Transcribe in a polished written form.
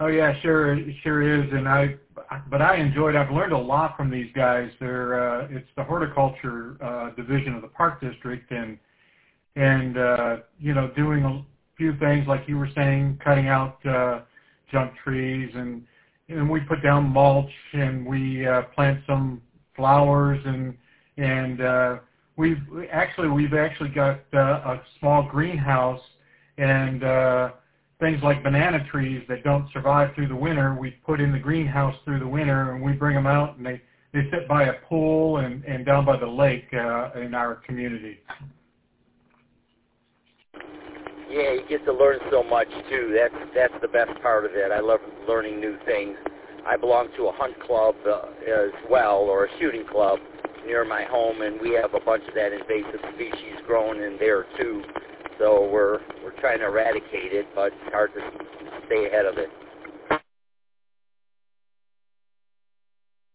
Oh yeah, sure, it sure is, and but I enjoyed. I've learned a lot from these guys. It's the horticulture division of the park district, and doing a few things like you were saying, cutting out junk trees, and we put down mulch, and we plant some flowers, and we've actually got a small greenhouse, and things like banana trees that don't survive through the winter, we put in the greenhouse through the winter, and we bring them out, and they sit by a pool and down by the lake in our community. Yeah, you get to learn so much too. That's the best part of it. I love learning new things. I belong to a hunt club as well, or a shooting club near my home, and we have a bunch of that invasive species growing in there too. So we're trying to eradicate it, but it's hard to stay ahead of it.